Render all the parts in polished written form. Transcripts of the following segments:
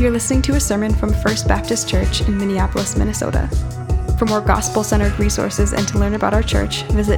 You're listening to a sermon from First Baptist Church in Minneapolis, Minnesota. For more gospel-centered resources and to learn about our church, visit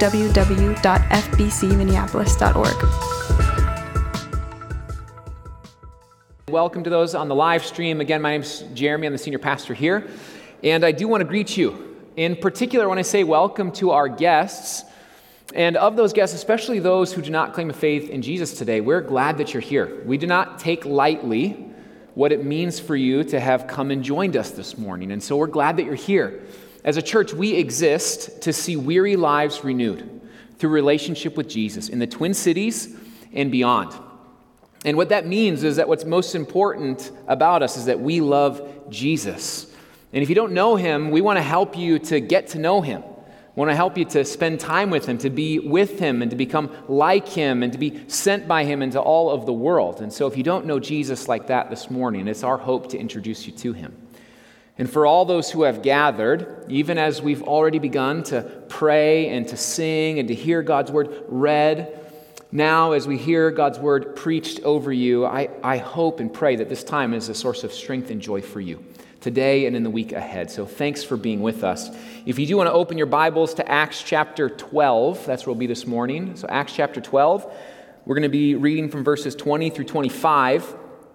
www.fbcminneapolis.org. Welcome to those on the live stream. Again, my name's Jeremy. I'm the senior pastor here. And I do want to greet you. In particular, I want to say welcome to our guests. And of those guests, especially those who do not claim a faith in Jesus today, we're glad that you're here. We do not take lightly what it means for you to have come and joined us this morning. And so we're glad that you're here. As a church, we exist to see weary lives renewed through relationship with Jesus in the Twin Cities and beyond. And what that means is that what's most important about us is that we love Jesus. And if you don't know him, we want to help you to get to know him. We want to help you to spend time with him, to be with him, and to become like him, and to be sent by him into all of the world. And so if you don't know Jesus like that this morning, it's our hope to introduce you to him. And for all those who have gathered, even as we've already begun to pray and to sing and to hear God's word read, now as we hear God's word preached over you, I hope and pray that this time is a source of strength and joy for you today and in the week ahead. So thanks for being with us. If you do want to open your Bibles to Acts chapter 12, that's where we'll be this morning. So Acts chapter 12, we're going to be reading from verses 20 through 25.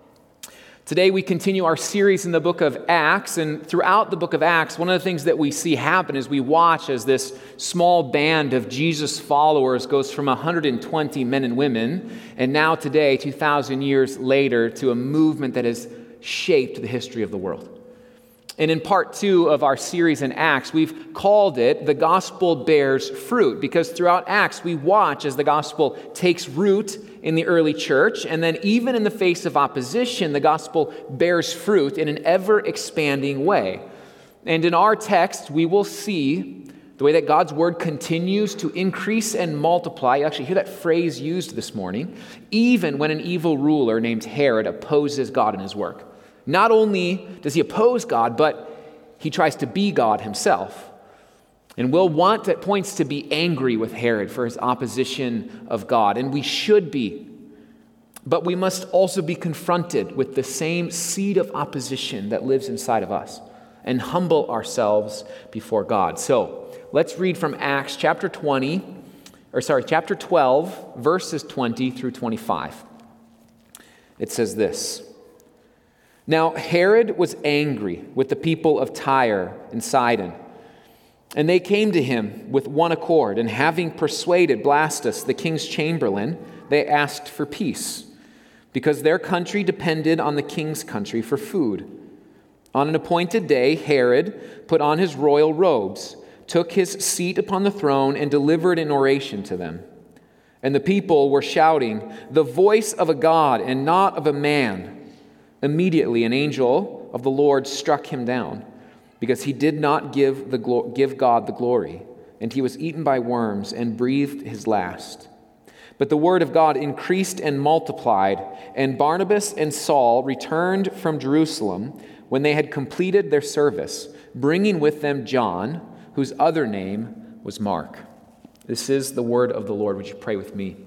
Today we continue our series in the book of Acts, and throughout the book of Acts, one of the things that we see happen is we watch as this small band of Jesus followers goes from 120 men and women, and now today, 2,000 years later, to a movement that has shaped the history of the world. And in part 2 of our series in Acts, we've called it The Gospel Bears Fruit, because throughout Acts, we watch as the gospel takes root in the early church, and then even in the face of opposition, the gospel bears fruit in an ever-expanding way. And in our text, we will see the way that God's word continues to increase and multiply. You actually hear that phrase used this morning, even when an evil ruler named Herod opposes God in his work. Not only does he oppose God, but he tries to be God himself. And we'll want at points to be angry with Herod for his opposition of God, and we should be. But we must also be confronted with the same seed of opposition that lives inside of us and humble ourselves before God. So let's read from Acts chapter 12, verses 20 through 25. It says this. Now Herod was angry with the people of Tyre and Sidon, and they came to him with one accord, and having persuaded Blastus, the king's chamberlain, they asked for peace, because their country depended on the king's country for food. On an appointed day, Herod put on his royal robes, took his seat upon the throne, and delivered an oration to them. And the people were shouting, "The voice of a God and not of a man." Immediately an angel of the Lord struck him down, because he did not give God the glory, and he was eaten by worms and breathed his last. But the word of God increased and multiplied, and Barnabas and Saul returned from Jerusalem when they had completed their service, bringing with them John, whose other name was Mark. This is the word of the Lord. Would you pray with me?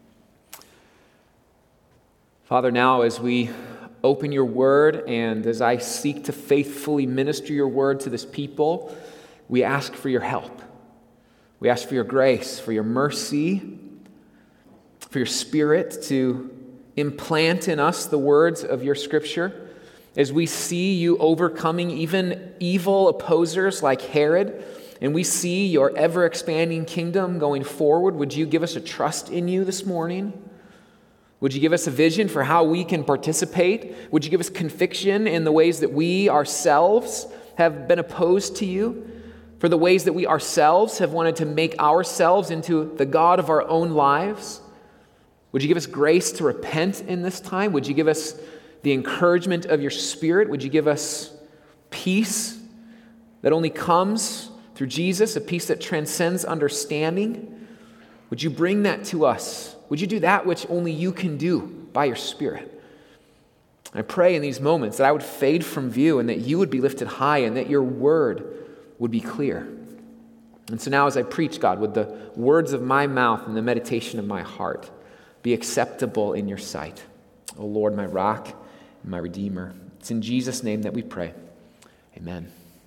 Father, now as we open your word, and as I seek to faithfully minister your word to this people, we ask for your help. We ask for your grace, for your mercy, for your spirit to implant in us the words of your scripture. As we see you overcoming even evil opposers like Herod, and we see your ever-expanding kingdom going forward, would you give us a trust in you this morning? Would you give us a vision for how we can participate? Would you give us conviction in the ways that we ourselves have been opposed to you? For the ways that we ourselves have wanted to make ourselves into the God of our own lives? Would you give us grace to repent in this time? Would you give us the encouragement of your Spirit? Would you give us peace that only comes through Jesus, a peace that transcends understanding? Would you bring that to us? Would you do that which only you can do by your Spirit? I pray in these moments that I would fade from view and that you would be lifted high and that your word would be clear. And so now as I preach, God, would the words of my mouth and the meditation of my heart be acceptable in your sight? O Lord, my rock and my redeemer. It's in Jesus' name that we pray. Amen.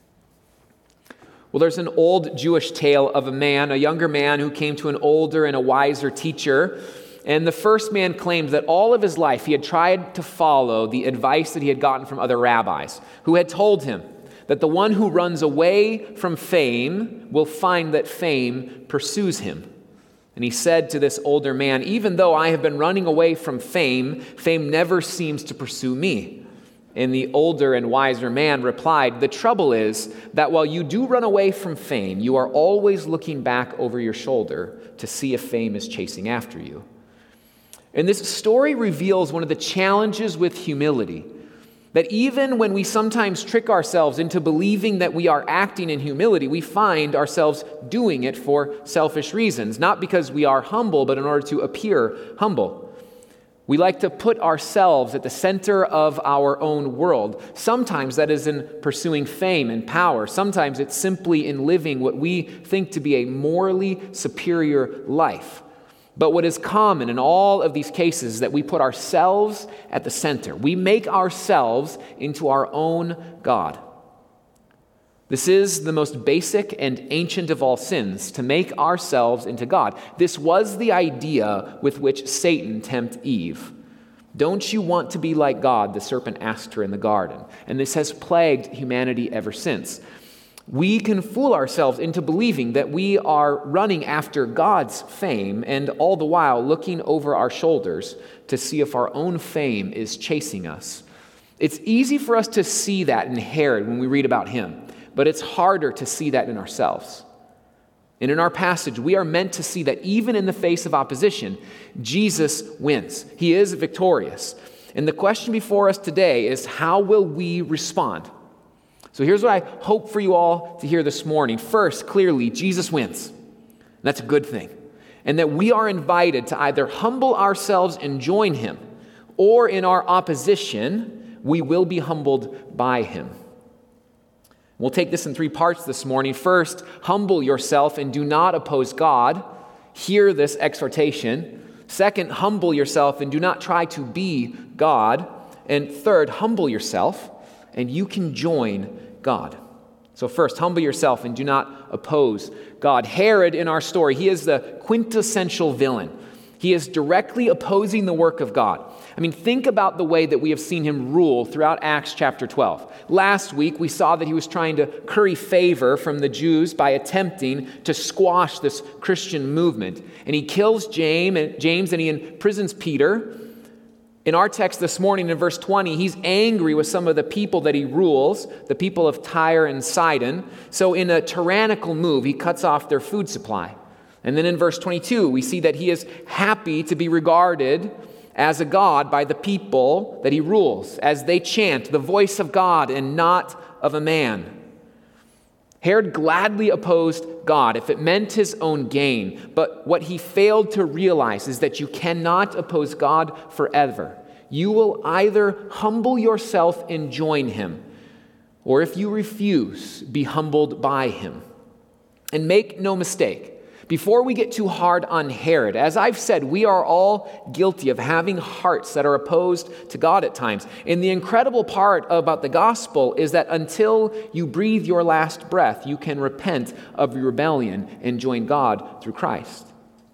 Well, there's an old Jewish tale of a younger man who came to an older and a wiser teacher. And the first man claimed that all of his life he had tried to follow the advice that he had gotten from other rabbis who had told him that the one who runs away from fame will find that fame pursues him. And he said to this older man, "Even though I have been running away from fame, fame never seems to pursue me." And the older and wiser man replied, "The trouble is that while you do run away from fame, you are always looking back over your shoulder to see if fame is chasing after you." And this story reveals one of the challenges with humility, that even when we sometimes trick ourselves into believing that we are acting in humility, we find ourselves doing it for selfish reasons, not because we are humble, but in order to appear humble. We like to put ourselves at the center of our own world. Sometimes that is in pursuing fame and power. Sometimes it's simply in living what we think to be a morally superior life. But what is common in all of these cases is that we put ourselves at the center. We make ourselves into our own God. This is the most basic and ancient of all sins, to make ourselves into God. This was the idea with which Satan tempted Eve. "Don't you want to be like God?" the serpent asked her in the garden. And this has plagued humanity ever since. We can fool ourselves into believing that we are running after God's fame and all the while looking over our shoulders to see if our own fame is chasing us. It's easy for us to see that in Herod when we read about him, but it's harder to see that in ourselves. And in our passage, we are meant to see that even in the face of opposition, Jesus wins. He is victorious. And the question before us today is, how will we respond? So here's what I hope for you all to hear this morning. First, clearly, Jesus wins. And that's a good thing. And that we are invited to either humble ourselves and join him, or in our opposition, we will be humbled by him. We'll take this in 3 parts this morning. First, humble yourself and do not oppose God. Hear this exhortation. Second, humble yourself and do not try to be God. And third, humble yourself and you can join God. So first, humble yourself and do not oppose God. Herod in our story, he is the quintessential villain. He is directly opposing the work of God. I mean, think about the way that we have seen him rule throughout Acts chapter 12. Last week, we saw that he was trying to curry favor from the Jews by attempting to squash this Christian movement. And he kills James and he imprisons Peter. In our text this morning, in verse 20, he's angry with some of the people that he rules, the people of Tyre and Sidon. So in a tyrannical move, he cuts off their food supply. And then in verse 22, we see that he is happy to be regarded as a god by the people that he rules, as they chant the voice of God and not of a man. Herod gladly opposed God if it meant his own gain, but what he failed to realize is that you cannot oppose God forever. You will either humble yourself and join him, or if you refuse, be humbled by him. And make no mistake, before we get too hard on Herod, as I've said, we are all guilty of having hearts that are opposed to God at times. And the incredible part about the gospel is that until you breathe your last breath, you can repent of your rebellion and join God through Christ.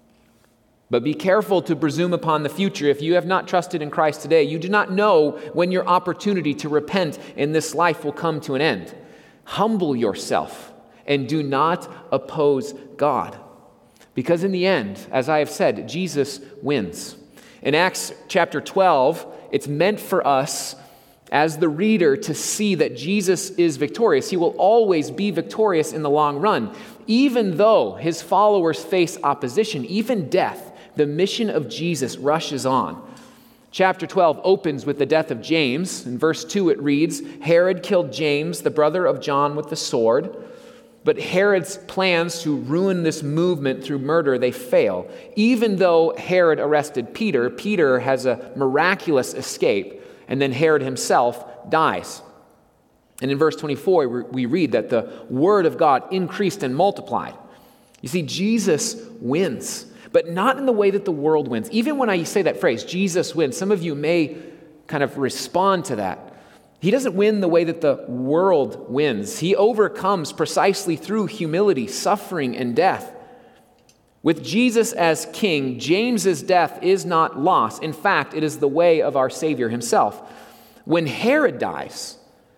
But be careful to presume upon the future. If you have not trusted in Christ today, you do not know when your opportunity to repent in this life will come to an end. Humble yourself and do not oppose God. Because in the end, as I have said, Jesus wins. In Acts chapter 12, it's meant for us as the reader to see that Jesus is victorious. He will always be victorious in the long run. Even though his followers face opposition, even death, the mission of Jesus rushes on. Chapter 12 opens with the death of James. In verse 2 it reads, Herod killed James, the brother of John, with the sword. But Herod's plans to ruin this movement through murder, they fail. Even though Herod arrested Peter, Peter has a miraculous escape, and then Herod himself dies. And in verse 24, we read that the word of God increased and multiplied. You see, Jesus wins, but not in the way that the world wins. Even when I say that phrase, Jesus wins, some of you may kind of respond to that. He doesn't win the way that the world wins. He overcomes precisely through humility, suffering, and death. With Jesus as king, James's death is not loss. In fact, it is the way of our Savior himself. When Herod dies,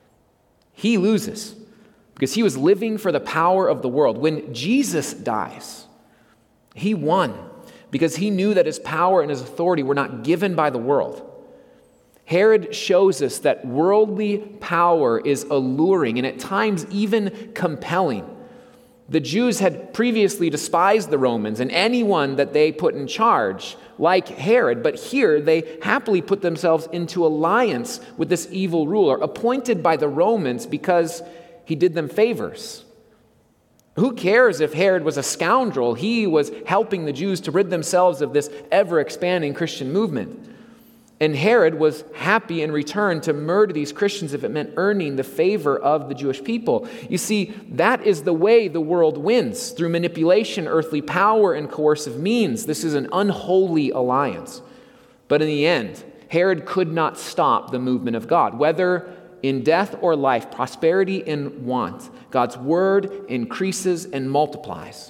he loses because he was living for the power of the world. When Jesus dies, he won because he knew that his power and his authority were not given by the world. Herod shows us that worldly power is alluring and at times even compelling. The Jews had previously despised the Romans and anyone that they put in charge, like Herod, but here they happily put themselves into alliance with this evil ruler, appointed by the Romans because he did them favors. Who cares if Herod was a scoundrel? He was helping the Jews to rid themselves of this ever-expanding Christian movement. And Herod was happy in return to murder these Christians if it meant earning the favor of the Jewish people. You see, that is the way the world wins, through manipulation, earthly power, and coercive means. This is an unholy alliance. But in the end, Herod could not stop the movement of God. Whether in death or life, prosperity and want, God's word increases and multiplies.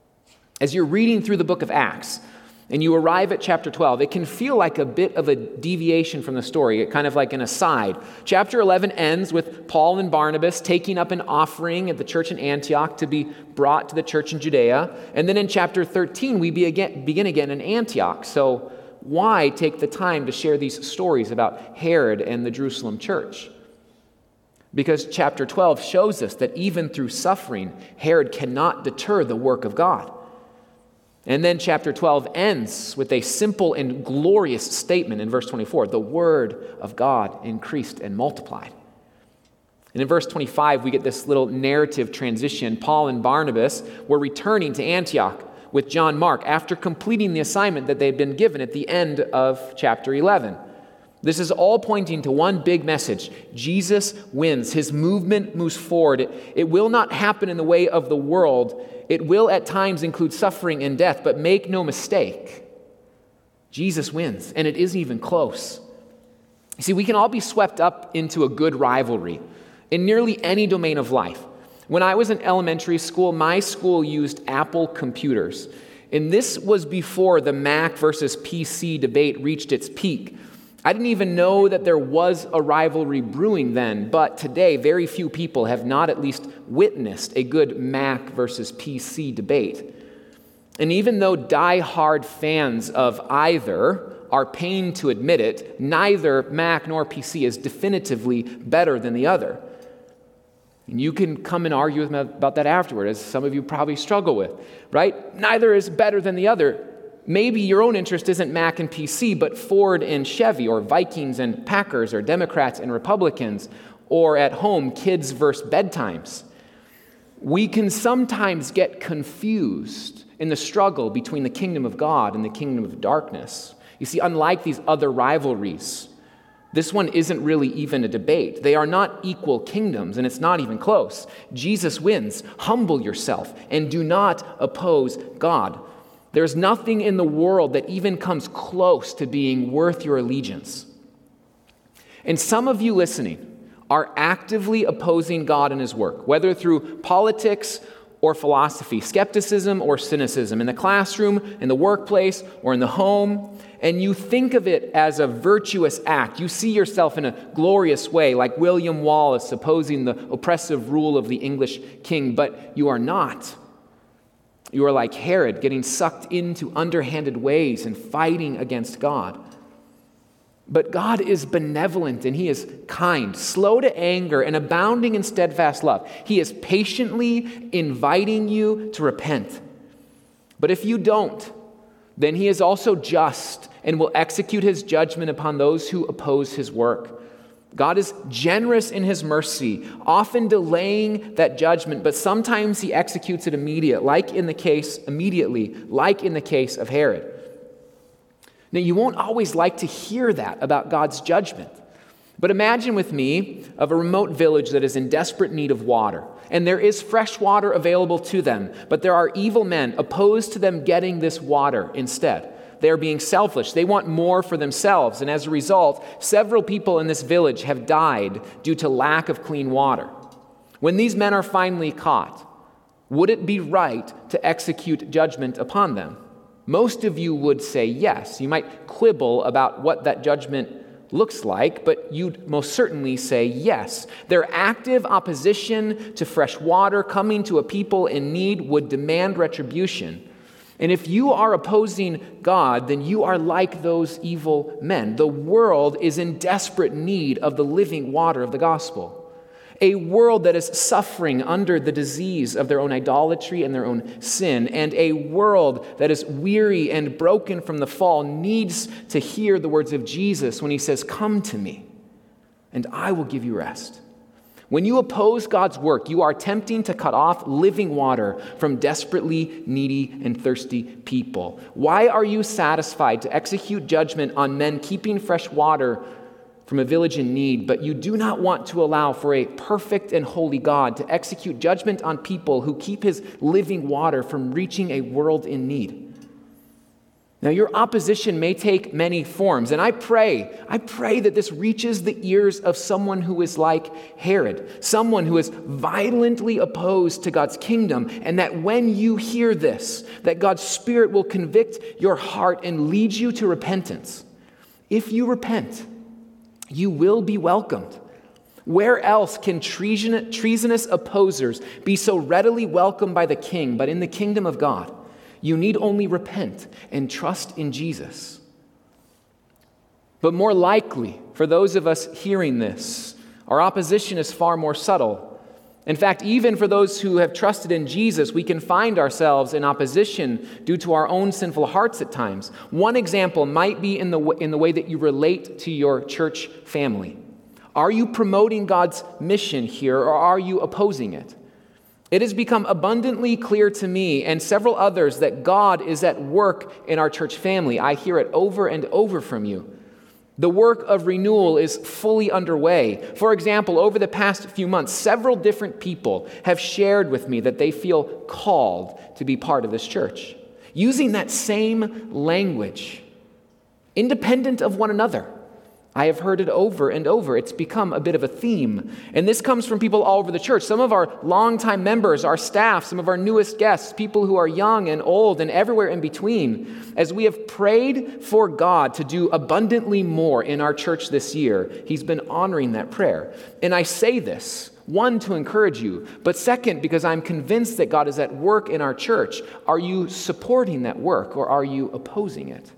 As you're reading through the book of Acts, and you arrive at chapter 12, it can feel like a bit of a deviation from the story, kind of like an aside. Chapter 11 ends with Paul and Barnabas taking up an offering at the church in Antioch to be brought to the church in Judea. And then in chapter 13, we begin again in Antioch. So why take the time to share these stories about Herod and the Jerusalem church? Because chapter 12 shows us that even through suffering, Herod cannot deter the work of God. And then chapter 12 ends with a simple and glorious statement in verse 24. The word of God increased and multiplied. And in verse 25, we get this little narrative transition. Paul and Barnabas were returning to Antioch with John Mark after completing the assignment that they'd been given at the end of chapter 11. This is all pointing to one big message. Jesus wins. His movement moves forward. It will not happen in the way of the world. It will at times include suffering and death, but make no mistake, Jesus wins, and it isn't even close. You see, we can all be swept up into a good rivalry in nearly any domain of life. When I was in elementary school, my school used Apple computers, and this was before the Mac versus PC debate reached its peak. I didn't even know that there was a rivalry brewing then, but today very few people have not at least witnessed a good Mac versus PC debate. And even though die-hard fans of either are pained to admit it, neither Mac nor PC is definitively better than the other. And you can come and argue with me about that afterward, as some of you probably struggle with, right? Neither is better than the other. Maybe your own interest isn't Mac and PC, but Ford and Chevy, or Vikings and Packers, or Democrats and Republicans, or at home, kids versus bedtimes. We can sometimes get confused in the struggle between the kingdom of God and the kingdom of darkness. You see, unlike these other rivalries, this one isn't really even a debate. They are not equal kingdoms, and it's not even close. Jesus wins. Humble yourself and do not oppose God. There's nothing in the world that even comes close to being worth your allegiance. And some of you listening are actively opposing God and his work, whether through politics or philosophy, skepticism or cynicism, in the classroom, in the workplace, or in the home, and you think of it as a virtuous act. You see yourself in a glorious way, like William Wallace opposing the oppressive rule of the English king, but you are not. You are like Herod, getting sucked into underhanded ways and fighting against God. But God is benevolent and he is kind, slow to anger, and abounding in steadfast love. He is patiently inviting you to repent. But if you don't, then he is also just and will execute his judgment upon those who oppose his work. God is generous in his mercy, often delaying that judgment, but sometimes he executes it immediately, like in the case of Herod. Now, you won't always like to hear that about God's judgment, but imagine with me of a remote village that is in desperate need of water, and there is fresh water available to them, but there are evil men opposed to them getting this water instead. They are being selfish. They want more for themselves. And as a result, several people in this village have died due to lack of clean water. When these men are finally caught, would it be right to execute judgment upon them? Most of you would say yes. You might quibble about what that judgment looks like, but you'd most certainly say yes. Their active opposition to fresh water coming to a people in need would demand retribution. And if you are opposing God, then you are like those evil men. The world is in desperate need of the living water of the gospel. A world that is suffering under the disease of their own idolatry and their own sin, and a world that is weary and broken from the fall needs to hear the words of Jesus when he says, "Come to me, and I will give you rest." When you oppose God's work, you are attempting to cut off living water from desperately needy and thirsty people. Why are you satisfied to execute judgment on men keeping fresh water from a village in need, but you do not want to allow for a perfect and holy God to execute judgment on people who keep his living water from reaching a world in need? Now, your opposition may take many forms, and I pray that this reaches the ears of someone who is like Herod, someone who is violently opposed to God's kingdom, and that when you hear this, that God's Spirit will convict your heart and lead you to repentance. If you repent, you will be welcomed. Where else can treasonous opposers be so readily welcomed by the king but in the kingdom of God? You need only repent and trust in Jesus. But more likely, for those of us hearing this, our opposition is far more subtle. In fact, even for those who have trusted in Jesus, we can find ourselves in opposition due to our own sinful hearts at times. One example might be in the way that you relate to your church family. Are you promoting God's mission here, or are you opposing it? It has become abundantly clear to me and several others that God is at work in our church family. I hear it over and over from you. The work of renewal is fully underway. For example, over the past few months, several different people have shared with me that they feel called to be part of this church, using that same language, independent of one another. I have heard it over and over. It's become a bit of a theme. And this comes from people all over the church. Some of our longtime members, our staff, some of our newest guests, people who are young and old and everywhere in between. As we have prayed for God to do abundantly more in our church this year, He's been honoring that prayer. And I say this, one, to encourage you, but second, because I'm convinced that God is at work in our church. Are you supporting that work, or are you opposing it?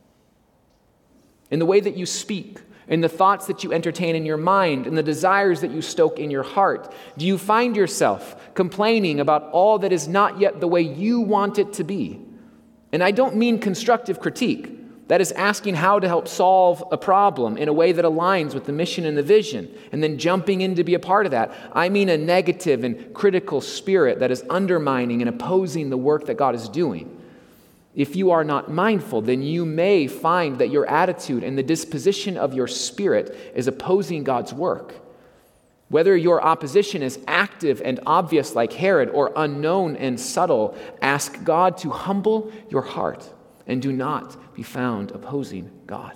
In the way that you speak, in the thoughts that you entertain in your mind, in the desires that you stoke in your heart, do you find yourself complaining about all that is not yet the way you want it to be? And I don't mean constructive critique. That is asking how to help solve a problem in a way that aligns with the mission and the vision, and then jumping in to be a part of that. I mean a negative and critical spirit that is undermining and opposing the work that God is doing. If you are not mindful, then you may find that your attitude and the disposition of your spirit is opposing God's work. Whether your opposition is active and obvious like Herod, or unknown and subtle, ask God to humble your heart and do not be found opposing God.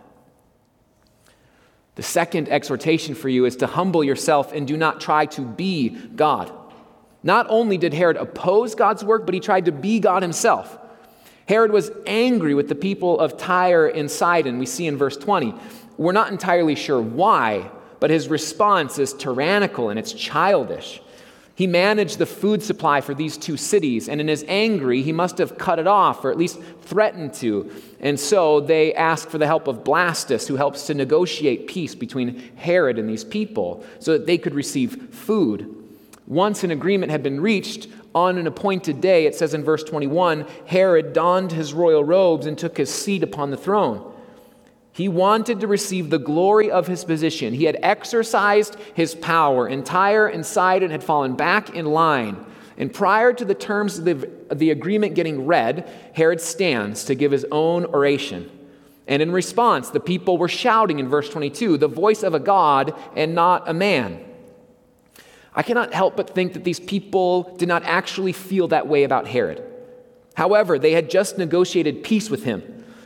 The second exhortation for you is to humble yourself and do not try to be God. Not only did Herod oppose God's work, but he tried to be God himself. Herod was angry with the people of Tyre and Sidon, we see in verse 20. We're not entirely sure why, but his response is tyrannical and it's childish. He managed the food supply for these two cities, and in his anger, he must have cut it off, or at least threatened to. And so they asked for the help of Blastus, who helps to negotiate peace between Herod and these people, so that they could receive food. Once an agreement had been reached, on an appointed day, it says in verse 21, Herod donned his royal robes and took his seat upon the throne. He wanted to receive the glory of his position. He had exercised his power, and Tyre and Sidon had fallen back in line. And prior to the terms of the agreement getting read, Herod stands to give his own oration. And in response, the people were shouting in verse 22, the voice of a God and not a man. I cannot help but think that these people did not actually feel that way about Herod. However, they had just negotiated peace with him.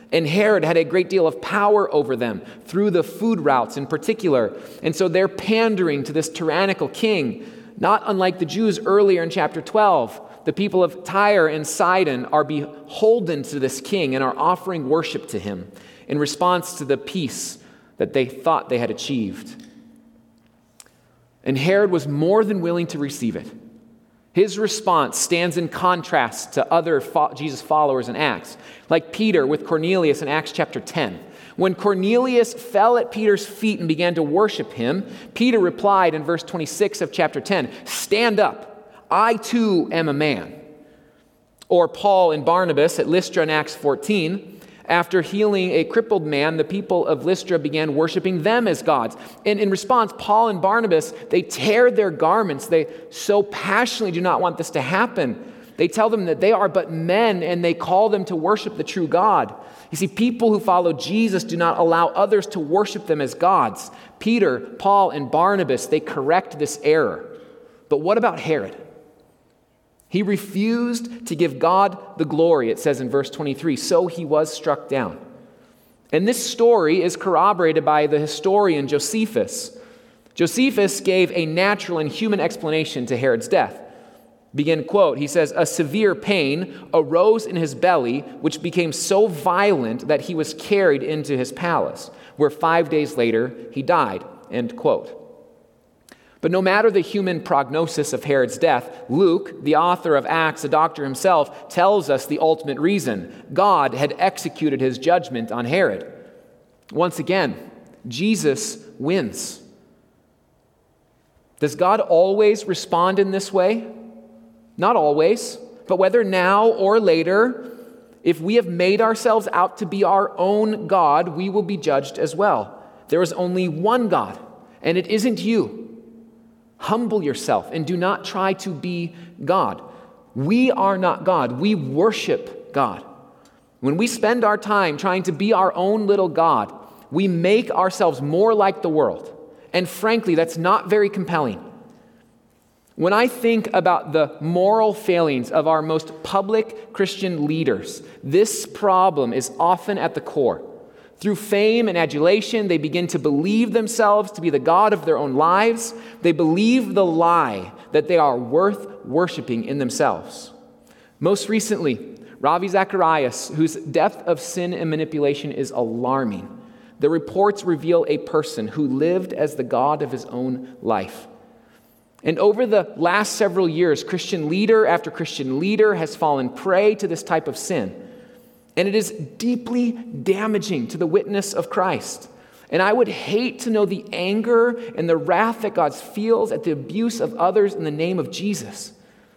And Herod had a great deal of power over them through the food routes in particular. And so they're pandering to this tyrannical king, not unlike the Jews earlier in chapter 12. The people of Tyre and Sidon are beholden to this king and are offering worship to him in response to the peace that they thought they had achieved. And Herod was more than willing to receive it. His response stands in contrast to other Jesus followers in Acts, like Peter with Cornelius in Acts chapter 10. When Cornelius fell at Peter's feet and began to worship him, Peter replied in verse 26 of chapter 10, "Stand up, I too am a man." Or Paul and Barnabas at Lystra in Acts 14, after healing a crippled man, the people of Lystra began worshiping them as gods. And in response, Paul and Barnabas, they tear their garments. They so passionately do not want this to happen. They tell them that they are but men, and they call them to worship the true God. You see, people who follow Jesus do not allow others to worship them as gods. Peter, Paul, and Barnabas, they correct this error. But what about Herod? He refused to give God the glory, it says in verse 23, so he was struck down. And this story is corroborated by the historian Josephus. Josephus gave a natural and human explanation to Herod's death. Begin quote, he says, "A severe pain arose in his belly, which became so violent that he was carried into his palace, where 5 days later he died," end quote. But no matter the human prognosis of Herod's death, Luke, the author of Acts, a doctor himself, tells us the ultimate reason. God had executed his judgment on Herod. Once again, Jesus wins. Does God always respond in this way? Not always, but whether now or later, if we have made ourselves out to be our own God, we will be judged as well. There is only one God, and it isn't you. Humble yourself and do not try to be God. We are not God. We worship God. When we spend our time trying to be our own little God, we make ourselves more like the world. And frankly, that's not very compelling. When I think about the moral failings of our most public Christian leaders, this problem is often at the core. Through fame and adulation, they begin to believe themselves to be the God of their own lives. They believe the lie that they are worth worshiping in themselves. Most recently, Ravi Zacharias, whose depth of sin and manipulation is alarming. The reports reveal a person who lived as the God of his own life. And over the last several years, Christian leader after Christian leader has fallen prey to this type of sin. And it is deeply damaging to the witness of Christ. And I would hate to know the anger and the wrath that God feels at the abuse of others in the name of Jesus.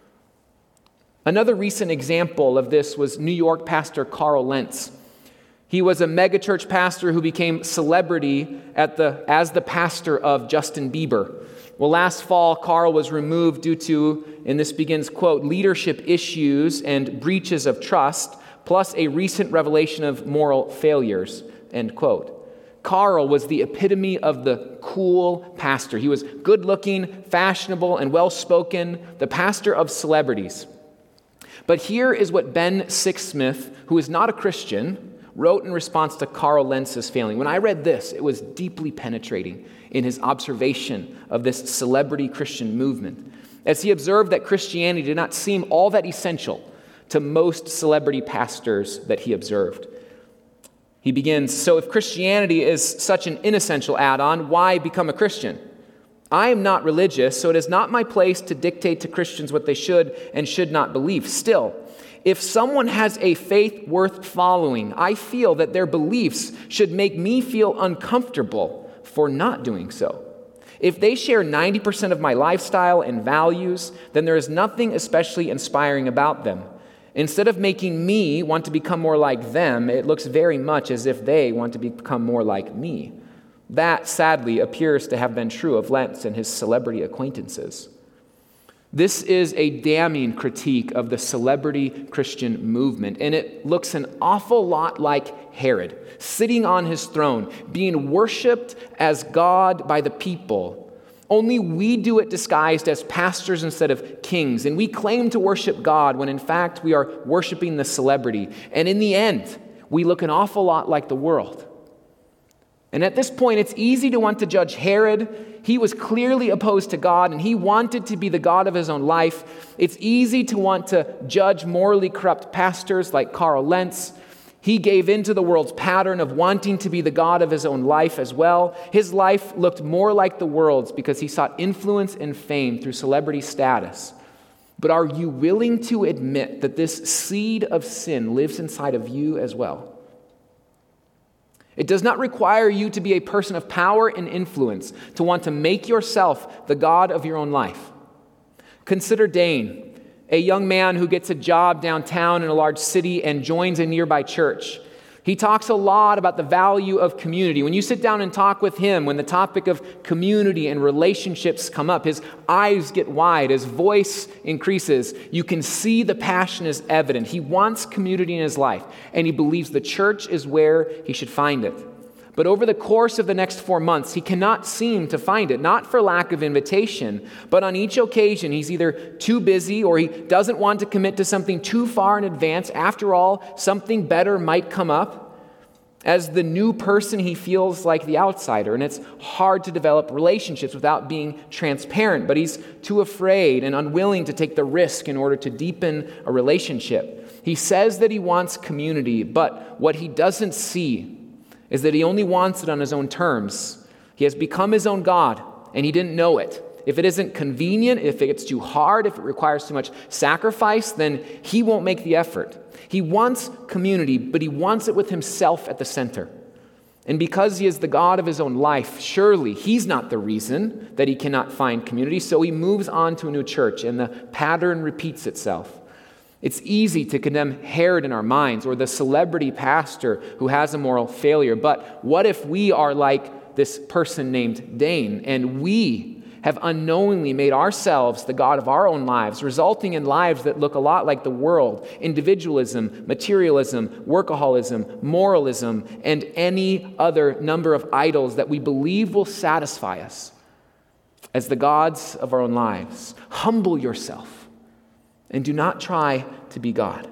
Another recent example of this was New York pastor Carl Lentz. He was a megachurch pastor who became celebrity as the pastor of Justin Bieber. Well, last fall, Carl was removed due to, and this begins, quote, leadership issues and breaches of trust, plus a recent revelation of moral failures, end quote. Carl was the epitome of the cool pastor. He was good-looking, fashionable, and well-spoken, the pastor of celebrities. But here is what Ben Sixsmith, who is not a Christian, wrote in response to Carl Lentz's failing. When I read this, it was deeply penetrating in his observation of this celebrity Christian movement, as he observed that Christianity did not seem all that essential to most celebrity pastors that he observed. He begins, "So if Christianity is such an inessential add-on, why become a Christian? I am not religious, so it is not my place to dictate to Christians what they should and should not believe. Still, if someone has a faith worth following, I feel that their beliefs should make me feel uncomfortable for not doing so. If they share 90% of my lifestyle and values, then there is nothing especially inspiring about them. Instead of making me want to become more like them, it looks very much as if they want to become more like me." That, sadly, appears to have been true of Lentz and his celebrity acquaintances. This is a damning critique of the celebrity Christian movement, and it looks an awful lot like Herod, sitting on his throne, being worshipped as God by the people. Only we do it disguised as pastors instead of kings, and we claim to worship God when in fact we are worshiping the celebrity. And in the end, we look an awful lot like the world. And at this point, it's easy to want to judge Herod. He was clearly opposed to God, and he wanted to be the God of his own life. It's easy to want to judge morally corrupt pastors like Carl Lentz. He gave into the world's pattern of wanting to be the God of his own life as well. His life looked more like the world's because he sought influence and fame through celebrity status. But are you willing to admit that this seed of sin lives inside of you as well? It does not require you to be a person of power and influence to want to make yourself the God of your own life. Consider Dane, a young man who gets a job downtown in a large city and joins a nearby church. He talks a lot about the value of community. When you sit down and talk with him, when the topic of community and relationships come up, his eyes get wide, his voice increases. You can see the passion is evident. He wants community in his life, and he believes the church is where he should find it. But over the course of the next 4 months, he cannot seem to find it, not for lack of invitation, but on each occasion, he's either too busy or he doesn't want to commit to something too far in advance. After all, something better might come up. As the new person, he feels like the outsider, and it's hard to develop relationships without being transparent, but he's too afraid and unwilling to take the risk in order to deepen a relationship. He says that he wants community, but what he doesn't see is that he only wants it on his own terms. He has become his own God, and he didn't know it. If it isn't convenient, if it gets too hard, if it requires too much sacrifice, then he won't make the effort. He wants community, but he wants it with himself at the center. And because he is the God of his own life, surely he's not the reason that he cannot find community, so he moves on to a new church, and the pattern repeats itself. It's easy to condemn Herod in our minds or the celebrity pastor who has a moral failure. But what if we are like this person named Dane, and we have unknowingly made ourselves the God of our own lives, resulting in lives that look a lot like the world: individualism, materialism, workaholism, moralism, and any other number of idols that we believe will satisfy us as the gods of our own lives. Humble yourself and do not try to be God.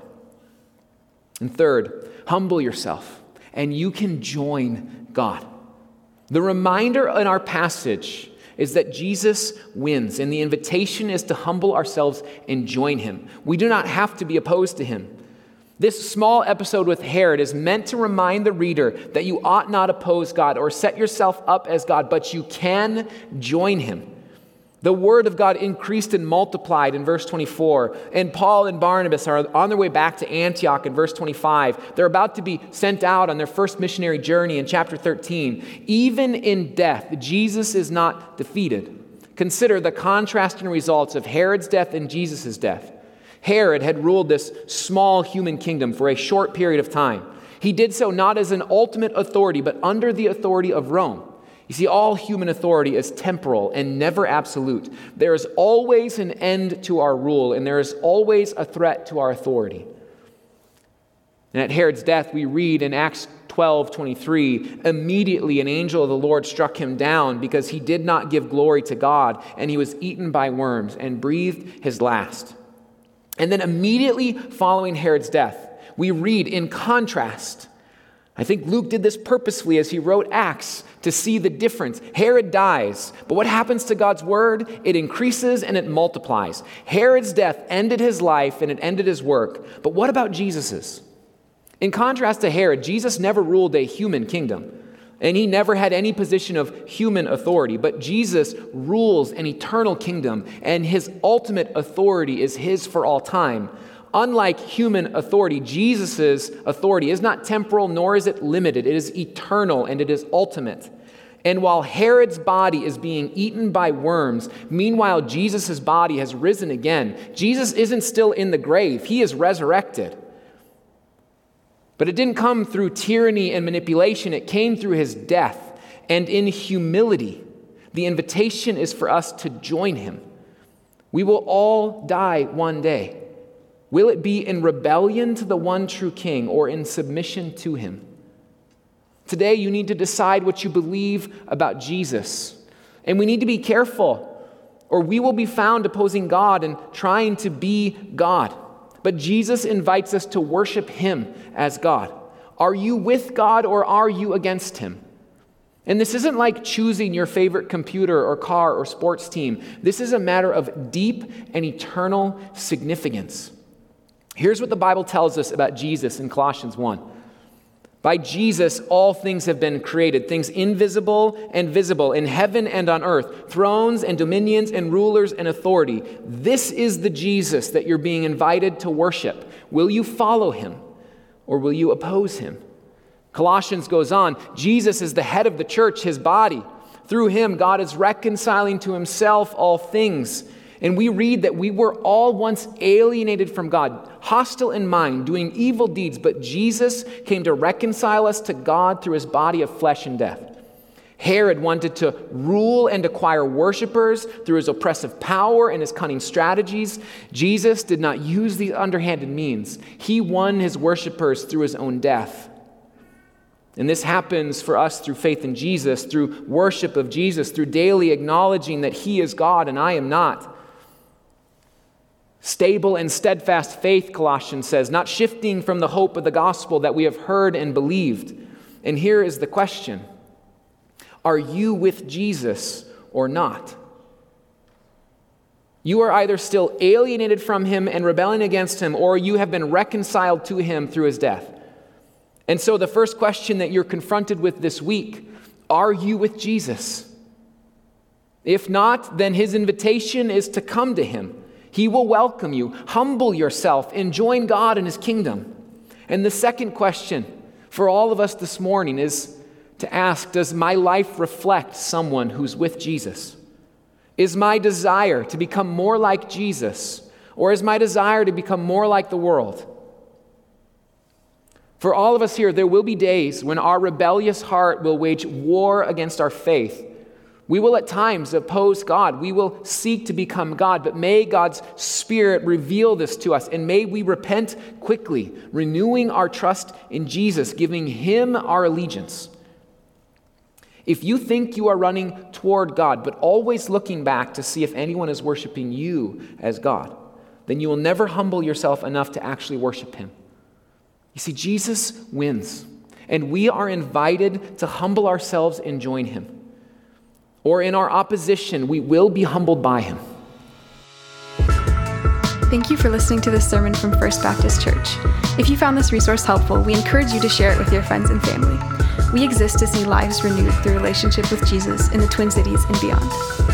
And third, humble yourself, and you can join God. The reminder in our passage is that Jesus wins, and the invitation is to humble ourselves and join him. We do not have to be opposed to him. This small episode with Herod is meant to remind the reader that you ought not oppose God or set yourself up as God, but you can join him. The word of God increased and multiplied in verse 24, and Paul and Barnabas are on their way back to Antioch in verse 25. They're about to be sent out on their first missionary journey in chapter 13. Even in death, Jesus is not defeated. Consider the contrasting results of Herod's death and Jesus' death. Herod had ruled this small human kingdom for a short period of time. He did so not as an ultimate authority, but under the authority of Rome. You see, all human authority is temporal and never absolute. There is always an end to our rule, and there is always a threat to our authority. And at Herod's death, we read in Acts 12:23, immediately an angel of the Lord struck him down because he did not give glory to God, and he was eaten by worms and breathed his last. And then immediately following Herod's death, we read in contrast. I think Luke did this purposefully as he wrote Acts to see the difference. Herod dies, but what happens to God's word? It increases and it multiplies. Herod's death ended his life and it ended his work. But what about Jesus's? In contrast to Herod, Jesus never ruled a human kingdom, and he never had any position of human authority. But Jesus rules an eternal kingdom, and his ultimate authority is his for all time. Unlike human authority, Jesus' authority is not temporal, nor is it limited. It is eternal and it is ultimate. And while Herod's body is being eaten by worms, meanwhile, Jesus' body has risen again. Jesus isn't still in the grave. He is resurrected. But it didn't come through tyranny and manipulation. It came through his death. And in humility, the invitation is for us to join him. We will all die one day. Will it be in rebellion to the one true King or in submission to him? Today, you need to decide what you believe about Jesus. And we need to be careful, or we will be found opposing God and trying to be God. But Jesus invites us to worship him as God. Are you with God or are you against him? And this isn't like choosing your favorite computer or car or sports team. This is a matter of deep and eternal significance. Here's what the Bible tells us about Jesus in Colossians 1. By Jesus, all things have been created, things invisible and visible, in heaven and on earth, thrones and dominions and rulers and authority. This is the Jesus that you're being invited to worship. Will you follow him or will you oppose him? Colossians goes on, Jesus is the head of the church, his body. Through him, God is reconciling to himself all things. And we read that we were all once alienated from God, hostile in mind, doing evil deeds, but Jesus came to reconcile us to God through his body of flesh and death. Herod wanted to rule and acquire worshipers through his oppressive power and his cunning strategies. Jesus did not use these underhanded means. He won his worshipers through his own death. And this happens for us through faith in Jesus, through worship of Jesus, through daily acknowledging that he is God and I am not. Stable and steadfast faith, Colossians says, not shifting from the hope of the gospel that we have heard and believed. And here is the question. Are you with Jesus or not? You are either still alienated from him and rebelling against him, or you have been reconciled to him through his death. And so the first question that you're confronted with this week, are you with Jesus? If not, then his invitation is to come to him. He will welcome you. Humble yourself and join God in his kingdom. And the second question for all of us this morning is to ask, does my life reflect someone who's with Jesus? Is my desire to become more like Jesus, or is my desire to become more like the world? For all of us here, there will be days when our rebellious heart will wage war against our faith. We will at times oppose God. We will seek to become God, but may God's Spirit reveal this to us, and may we repent quickly, renewing our trust in Jesus, giving him our allegiance. If you think you are running toward God, but always looking back to see if anyone is worshiping you as God, then you will never humble yourself enough to actually worship him. You see, Jesus wins, and we are invited to humble ourselves and join him. Or in our opposition, we will be humbled by him. Thank you for listening to this sermon from First Baptist Church. If you found this resource helpful, we encourage you to share it with your friends and family. We exist to see lives renewed through relationship with Jesus in the Twin Cities and beyond.